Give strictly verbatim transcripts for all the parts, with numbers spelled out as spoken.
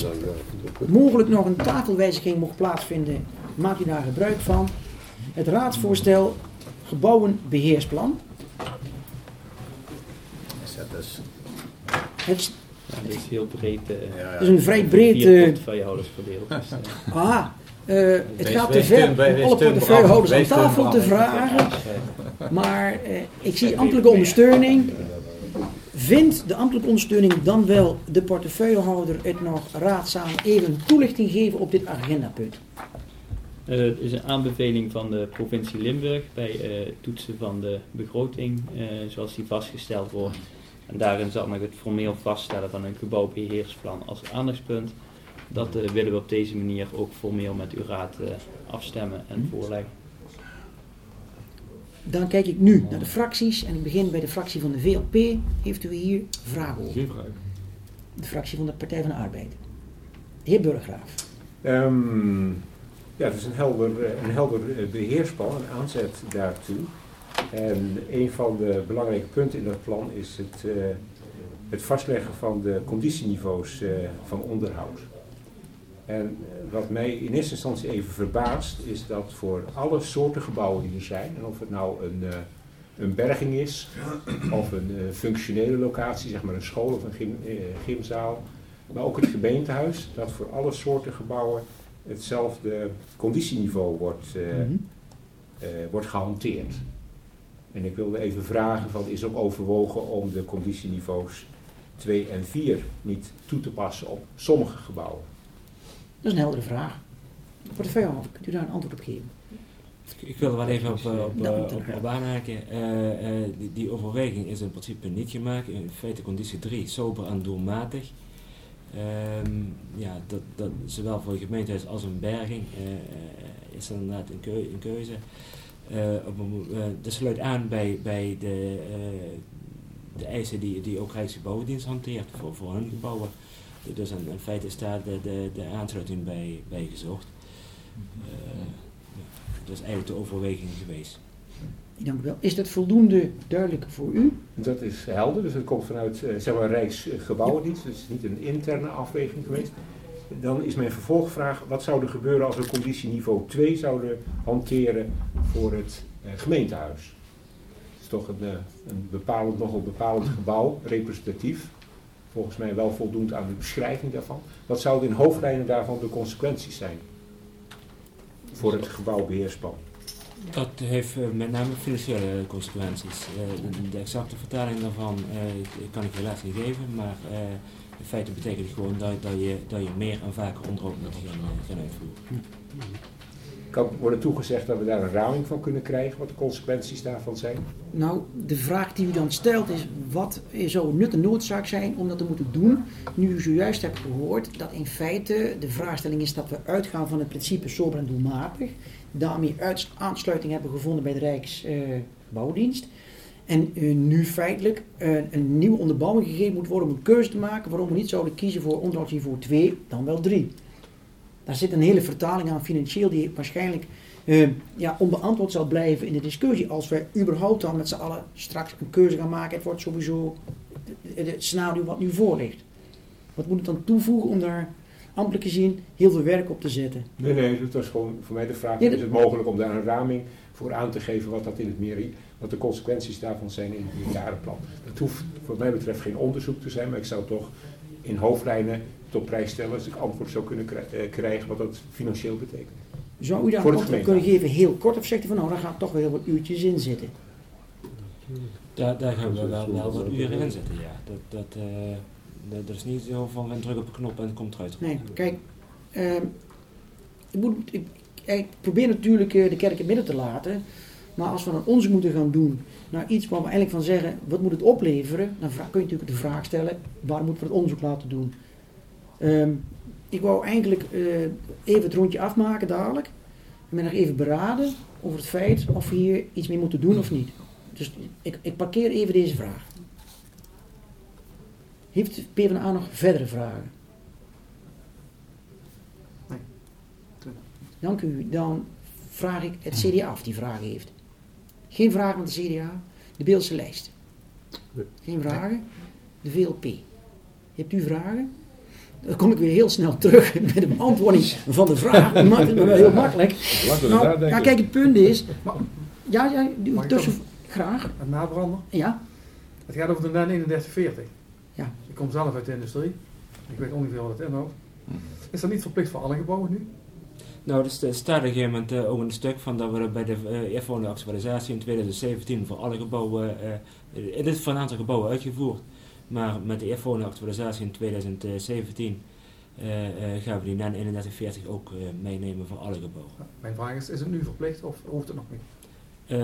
mogelijk nog een tafelwijziging mocht plaatsvinden, maakt u daar gebruik van. Het raadsvoorstel gebouwenbeheersplan. Dat is, Het Ja, dat is heel breed. Uh, ja, ja. is een vrij breed... Vier Uh, portefeuillehouders verdeeld. Dus, uh, ah, uh, het Wees- gaat te wees ver ten- om wees alle ten portefeuillehouders aan brand, wees ten tafel te brand. vragen. Maar uh, ik zie ambtelijke ondersteuning. Vindt de ambtelijke ondersteuning dan wel de portefeuillehouder het nog raadzaam even toelichting geven op dit agendapunt? Uh, het is een aanbeveling van de provincie Limburg bij uh, toetsen van de begroting, uh, zoals die vastgesteld wordt. En daarin zat nog het formeel vaststellen van een gebouwbeheersplan als aandachtspunt. Dat uh, willen we op deze manier ook formeel met uw raad uh, afstemmen en voorleggen. Dan kijk ik nu naar de fracties en ik begin bij de fractie van de V L P. Heeft u hier vragen over? Geen vraag. De fractie van de Partij van de Arbeid. De heer Burggraaf. Um, ja, het is een helder, een helder beheersplan, een aanzet daartoe. En een van de belangrijke punten in dat plan is het, uh, het vastleggen van de conditieniveaus uh, van onderhoud. En wat mij in eerste instantie even verbaast, is dat voor alle soorten gebouwen die er zijn, en of het nou een, uh, een berging is, of een uh, functionele locatie, zeg maar een school of een gym, uh, gymzaal, maar ook het gemeentehuis, dat voor alle soorten gebouwen hetzelfde conditieniveau wordt, uh, Mm-hmm. uh, wordt gehanteerd. En ik wilde even vragen, van, is ook overwogen om de conditieniveaus twee en vier niet toe te passen op sommige gebouwen? Dat is een heldere vraag. Portefeuillehouder, kunt u daar een antwoord op geven? Ik wil er wel even op, uh, op, Dat uh, moet op, er op aanhaken. Uh, uh, die, die overweging is in principe niet gemaakt. In feite conditie drie, sober en doelmatig. Um, ja, dat, dat, zowel voor het gemeentehuis als een berging uh, uh, is er inderdaad een, keu- een keuze. Uh, op, uh, dat sluit aan bij, bij de, uh, de eisen die, die ook Rijksgebouwendienst hanteert voor, voor hun gebouwen. Dus in, in feite is daar de, de, de aansluiting bij, bij gezocht. Uh, ja, dat is eigenlijk de overweging geweest. Dank u wel. Is dat voldoende duidelijk voor u? Dat is helder, dus het komt vanuit uh, zeg maar Rijksgebouwendienst, dus het is niet een interne afweging geweest. Dan is mijn vervolgvraag, wat zou er gebeuren als we conditieniveau twee zouden hanteren voor het uh, gemeentehuis? Het is toch een, uh, een bepalend, nogal bepalend gebouw, representatief. Volgens mij wel voldoend aan de beschrijving daarvan. Wat zouden in hoofdlijnen daarvan de consequenties zijn voor het gebouwbeheersplan? Dat heeft uh, met name financiële consequenties. Uh, de, de exacte vertaling daarvan uh, kan ik helaas niet geven, maar uh, in feite betekent het gewoon dat, dat, je, dat je meer en vaker onderhoud moet gaan, gaan uitvoeren. Kan worden toegezegd dat we daar een raming van kunnen krijgen, wat de consequenties daarvan zijn? Nou, de vraag die u dan stelt is, wat zou nut en noodzaak zijn om dat te moeten doen? Nu u zojuist hebt gehoord dat in feite de vraagstelling is dat we uitgaan van het principe sober en doelmatig. Daarmee uits- aansluiting hebben gevonden bij de Rijksbouwdienst. Uh, en uh, nu feitelijk uh, een nieuwe onderbouwing gegeven moet worden om een keuze te maken waarom we niet zouden kiezen voor onderhoudsniveau twee, dan wel drie. Daar zit een hele vertaling aan financieel die waarschijnlijk uh, ja, onbeantwoord zal blijven in de discussie. Als we überhaupt dan met z'n allen straks een keuze gaan maken, het wordt sowieso het scenario wat nu voor ligt. Wat moet het dan toevoegen om daar ambtelijk gezien heel veel werk op te zetten? Nee, nee, dat was gewoon voor mij de vraag. Ja, de... Is het mogelijk om daar een raming voor aan te geven wat dat in het meer, wat de consequenties daarvan zijn in het meerjarenplan? Het hoeft voor mij betreft geen onderzoek te zijn, maar ik zou toch in hoofdlijnen tot prijs stellen als ik antwoord zou kunnen krijgen wat dat financieel betekent. Zou u daar een antwoord kunnen geven, heel kort, of zegt u van nou, daar gaat toch wel heel wat uurtjes in zitten? Daar, daar gaan we wel, wel wat uren in zitten, ja. Dat, dat, uh, dat, dat is niet zo van, we drukken op een knop en het komt eruit. Nee, kijk, uh, ik, moet, ik, ik probeer natuurlijk uh, de kerk in het midden te laten, maar als we een onderzoek moeten gaan doen naar iets waar we eigenlijk van zeggen, wat moet het opleveren, dan vraag, kun je natuurlijk de vraag stellen, waar moeten we het onderzoek laten doen? Um, ik wou eigenlijk uh, even het rondje afmaken dadelijk, en me nog even beraden over het feit of we hier iets mee moeten doen of niet. Dus ik, ik parkeer even deze vraag. Heeft de PvdA nog verdere vragen? Nee. Dank u. Dan vraag ik het C D A of die vragen heeft. Geen vragen van de C D A. De Beeldse lijst. Geen vragen. De V L P. Hebt u vragen? Dan kom ik weer heel snel terug met de beantwoording van de vraag. Dat maakt het me wel heel makkelijk. Laten we Nou, nadenken. nou, kijk, het punt is... Maar- Ja, ja, die- Mag ik tussen... dan- Graag. Een nabrander. Ja. Het gaat over de N E N eenendertig veertig. Ja. Ik kom zelf uit de industrie. Ik weet ongeveer wat het inhoudt. Is dat niet verplicht voor alle gebouwen nu? Nou, er sta- staat op een gegeven moment uh, ook een stuk van dat we bij de uh, eerstvolgende actualisatie in twintig zeventien voor alle gebouwen, uh, het is voor een aantal gebouwen uitgevoerd, maar met de eerstvolgende actualisatie in twintig zeventien uh, uh, gaan we die N E N eenendertig veertig ook uh, meenemen voor alle gebouwen. Mijn vraag is, is het nu verplicht of hoeft het nog niet? Uh,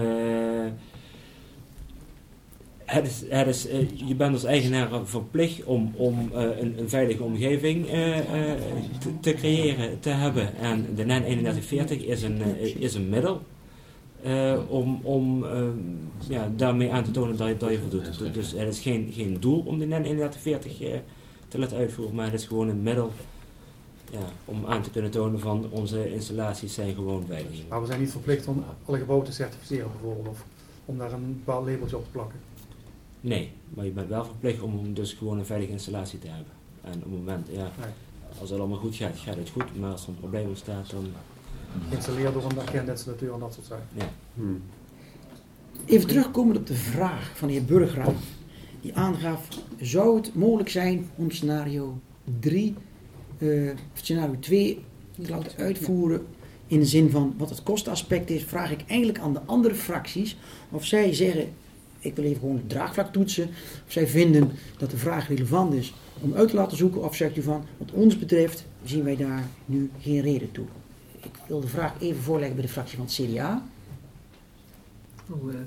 het is, het is, uh, je bent als eigenaar verplicht om, om uh, een, een veilige omgeving uh, uh, te, te creëren, te hebben. En de N E N eenendertig veertig is een, uh, is een middel uh, om, om uh, ja, daarmee aan te tonen dat je, dat je voldoet. Dus het is geen, geen doel om de N E N eenendertig veertig uh, te laten uitvoeren, maar het is gewoon een middel ja, om aan te kunnen tonen van onze installaties zijn gewoon veilig. Maar we zijn niet verplicht om alle gebouwen te certificeren bijvoorbeeld, of om daar een bepaald labeltje op te plakken. Nee, maar je bent wel verplicht om dus gewoon een veilige installatie te hebben. En op het moment, ja, Nee. als het allemaal goed gaat, gaat het goed. Maar als er een probleem ontstaat, dan... Geïnstalleerd door een erkende installateur en dat soort zaken. Ja. Hmm. Even terugkomen op de vraag van de heer Burgraaf. Die aangaf, zou het mogelijk zijn om scenario drie, uh, scenario twee te laten uitvoeren in de zin van wat het kostenaspect is, vraag ik eigenlijk aan de andere fracties of zij zeggen, ik wil even gewoon het draagvlak toetsen, of zij vinden dat de vraag relevant is om uit te laten zoeken, of zegt u van, wat ons betreft zien wij daar nu geen reden toe. Ik wil de vraag even voorleggen bij de fractie van het C D A. Oh, uh.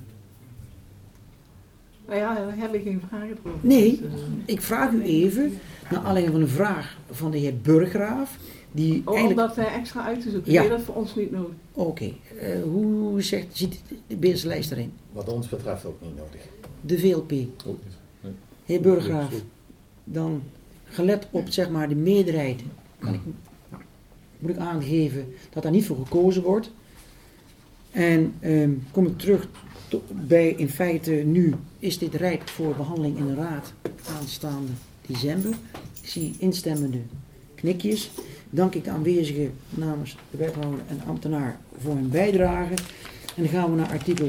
Nou ja, daar heb ik geen vragen over. Nee, Dus, uh, ik vraag u even, naar aanleiding van een vraag van de heer Burgraaf, die oh, om eigenlijk... dat uh, extra uit te zoeken. Ja. Nee, dat is voor ons niet nodig. Oké, okay. uh, hoe zegt, ziet de eerste lijst erin? Wat ons betreft ook niet nodig. De V L P. Ook niet. Nee. Heer Burgraaf, dan gelet op zeg maar de meerderheid, kan ik, nou, moet ik aangeven dat daar niet voor gekozen wordt. En um, kom ik terug to, bij in feite nu is dit rijp voor behandeling in de raad aanstaande december. Ik zie instemmende knikjes. Dank ik de aanwezigen namens de wethouder en ambtenaar voor hun bijdrage. En dan gaan we naar artikel